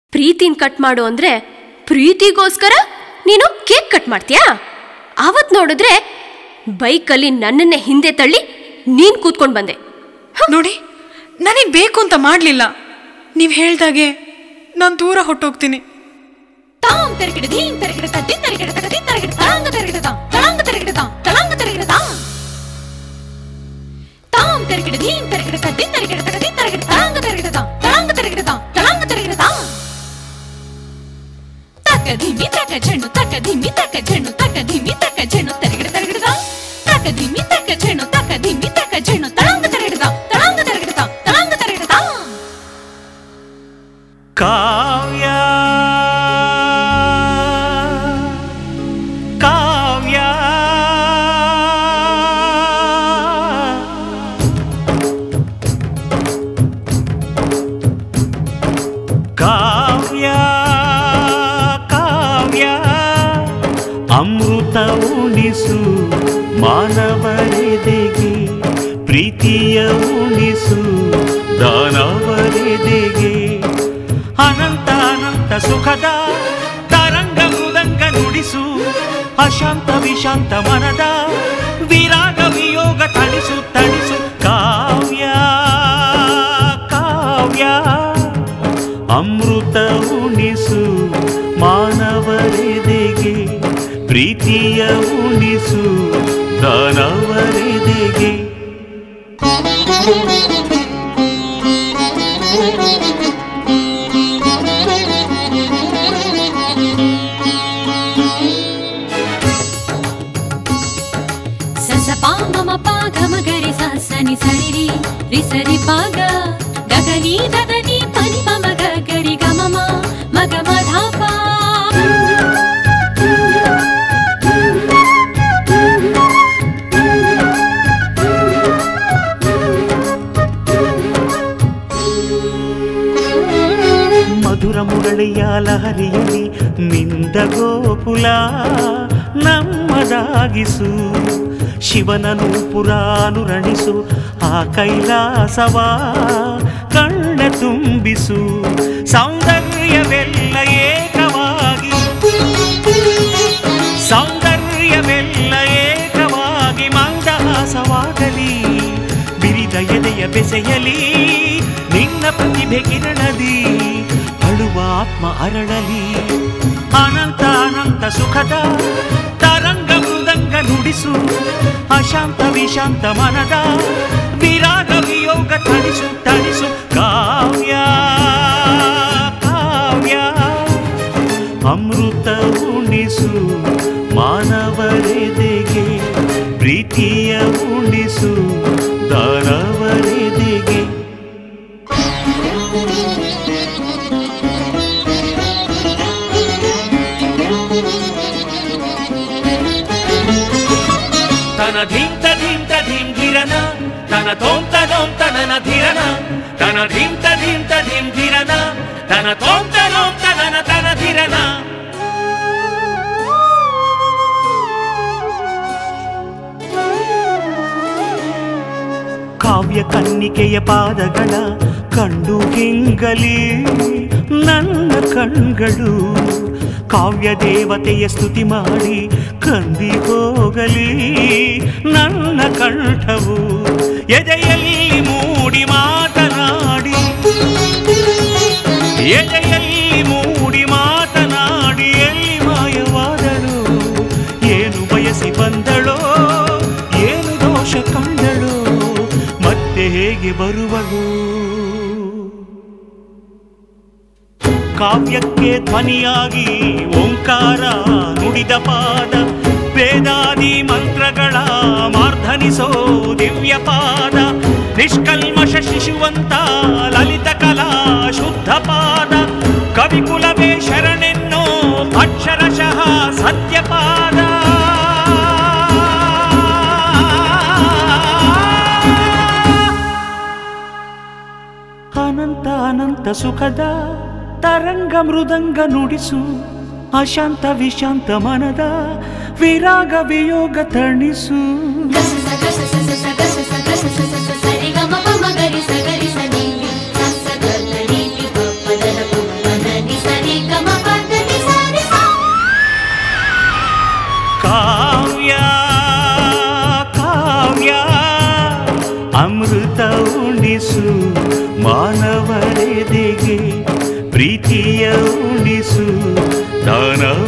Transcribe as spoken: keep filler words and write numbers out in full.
ಪ್ರೀತಿನ ಕಟ್ ಮಾಡು ಅಂದ್ರೆ ಪ್ರೀತಿಗೋಸ್ಕರ ನೀನು ಕೇಕ್ ಕಟ್ ಮಾಡ್ತೀಯಾ? ಅವತ್ ನೋಡಿದ್ರೆ ಬೈಕಲ್ಲಿ ನನ್ನನ್ನೇ ಹಿಂದೆ ತಳ್ಳಿ ನೀನ್ ಕೂತ್ಕೊಂಡು ಬಂದೆ. ನೋಡಿ, ನನಗೆ ಬೇಕು ಅಂತ ಮಾಡ್ಲಿಲ್ಲ. ನೀವ್ ಹೇಳ್ದಾಗೆ ನಾನು ದೂರ ಹೊಟ್ಟೋಗ್ತೀನಿ. ತಾಂ ತೆರಗಿಡ ಧೀಂ ತೆರಗಿಡ ತದ್ದಿಂ ತೆರಗಿಡ ತಗದಿಂ ತೆರಗಿಡ ತಳಂಗ ತೆರಗಿಡ ತಾಂ ತಳಂಗ ತೆರಗಿಡ ತಾಂ ತಳಂಗ ತೆರಗಿಡ ತಾಂ ತಾಂ ತೆರಗಿಡ ಧೀಂ ತೆರಗಿಡ ತದ್ದಿಂ ತೆರಗಿಡ ತಗದಿಂ ತೆರಗಿಡ ತಳಂಗ ತೆರಗಿಡ ತಾಂ ತಳಂಗ ತೆರಗಿಡ ತಾಂ ತಳಂಗ ತೆರಗಿಡ ತಾಂ ತಕ ಧಿಮಿ ತಕ ಝಣ್ಣು ತಕ ಧಿಮಿ ತಕ ಝಣ್ಣು ತಕ ಧಿಮಿ ತಕ ಝಣ್ಣು ತೆರಗಿಡ ತೆರಗಿಡ ತಾಂ ತಕ ಧಿಮಿ ತಕ ಝಣ್ಣು ತಕ ಧಿಮಿ ತಕ ಝಣ್ಣು ತಳಂಗ ತೆರಗಿಡ ತಾಂ ತಳಂಗ ತೆರಗಿಡ ತಾಂ ತಳಂಗ ತೆರಗಿಡ ತಾಂ. ಕಾವ್ಯ ಕಾವ್ಯ ಕಾವ್ಯ ಕಾವ್ಯ ಅಮೃತ ಉಣಿಸು ಮಾನವರೆದೆಗೆ, ಪ್ರೀತಿಯ ಉಣಿಸು ದಾನವರೆದೆಗೆ. ಅನಂತ ಅನಂತ ಸುಖದ ತರಂಗ ಮೃದಂಗ ನುಡಿಸು, ಅಶಾಂತ ವಿಶಾಂತ ಮನದ ವಿರಾಗ ವಿಯೋಗ ತಣಿಸು ತಣಿಸು. ಕಾವ್ಯ ಕಾವ್ಯ ಅಮೃತ ಉಣಿಸು ಮಾನವರೆದೆಗೆ, ಪ್ರೀತಿಯ ಉಣಿಸು ದಾನವರೆದೆಗೆ. ಗರಿ ಸನಿ ಸರಿ ರಿ ಸರಿ ಪಾಗ ಗಗನಿ ದದನಿ ಪನಿ ಪಮ ಗರಿ ಗಮಮ ಮಗ ಮಧಾಪ. ಮಧುರ ಮುರಳಿಯ ಲಹರಿಯಲ್ಲಿ ನಿಂದ ಗೋಕುಲ ನಮ್ಮದಾಗಿಸು, ಶಿವನನು ಪುರಾನುರಣಿಸು ಆ ಕೈಲಾಸವ ಕಣ್ಣ ತುಂಬಿಸು. ಸೌಂದರ್ಯವೆಲ್ಲ ಏಕವಾಗಿ ಸೌಂದರ್ಯವೆಲ್ಲ ಏಕವಾಗಿ ಮಂದಹಾಸವಾಗಲಿ, ಬಿರಿದ ಎದೆಯ ಬೆಸೆಯಲಿ ನಿನ್ನ ಪ್ರತಿಭೆ ಕಿರಣದಿ, ಅಳುವ ಆತ್ಮ ಅರಳಲಿ. ಅನಂತ ಅನಂತ ಸುಖದ ತರಂಗ ಮೃದಂಗ ನುಡಿಸು, ಅಶಾಂತ ವಿಶಾಂತ ಮನದ ವಿರಾಗ ವಿಯೋಗ ತಣಿಸು ತಣಿಸು. ಕಾವ್ಯ ಕಾವ್ಯ ಅಮೃತ ಉಣಿಸು ಮಾನವರೆದೆಗೆ, ಪ್ರೀತಿಯ ಉಣಿಸು ದಾನವರೆದೆಗೆ. ತನ ಧೀಂ ತ ಧೀಂ ತ ಧೀಂ ಧಿರನ ತನ ತೋಂ ತ ನೋಂ ತ ನನ ಧಿರನ ತನ ಧೀಂ ತ ಧೀಂ ತ ಧೀಂ ಧಿರನ ತನ ತೋಂ ತ ನೋಂ ತ ನನ ತನ ಧಿರನ. ಕಾವ್ಯ ಕನ್ನಿಕೆಯ ಪಾದಗಳ ಕಂಡು ಗಿಂಗಲಿ ನನ್ನ ಕಣ್ಗಳು, ಕಾವ್ಯ ದೇವತೆಯ ಸ್ತುತಿ ಮಾಡಿ ಕಂದಿ ಹೋಗಲಿ ನನ್ನ ಕಂಠವು. ಎದೆಯಲ್ಲಿ ಮೂಡಿ ಮಾತನಾಡಿ ಎದೆಯಲ್ಲಿ ಮೂಡಿ ಮಾತನಾಡಿ ಎಲ್ಲಿ ಮಾಯವಾದಳು, ಏನು ಬಯಸಿ ಬಂದಳೋ ಏನು ದೋಷ ಕಂಡಳು, ಮತ್ತೆ ಹೇಗೆ ಬರುವಳು. ಕಾವ್ಯಕ್ಕೆ ಧ್ವನಿಯಾಗಿ ಓಂಕಾರ ನುಡಿದ ಪಾದ, ವೇದಾದಿ ಮಂತ್ರಗಳ ಮಾರ್ಧನಿಸೋ ದಿವ್ಯ ಪಾದ, ನಿಷ್ಕಲ್ಮಶ ಶಿಶುವಂತ ಲಲಿತ ಕಲಾ ಶುದ್ಧ ಪಾದ, ಕವಿಕುಲವೇ ಶರಣೆನ್ನೋ ಅಕ್ಷರಶಃ ಸತ್ಯಪಾದ. ಅನಂತ ಅನಂತ ಸುಖದ ತರಂಗ ಮೃದಂಗ ನುಡಿಸು, ಅಶಾಂತ ವಿಶಾಂತ ಮನದ ವಿರಾಗ ವಿಯೋಗ ತಣಿಸು. ಸರಿ ಗಮ ಪಮ ಗರಿ ಸಗರಿ ಸನಿ ಸ ಸ ಗ ಗ ರಿ ರಿ ಪ ಪ ದ ನ ಪ ಮ ನ ನಿ ಸ ಕಾವ್ಯ ಕಾವ್ಯ ಅಮೃತ ಉಣಿಸು ಮಾನವರೆದೆಗೆ ಪ್ರೀತಿಯ ಉಣಿಸು ದಾನ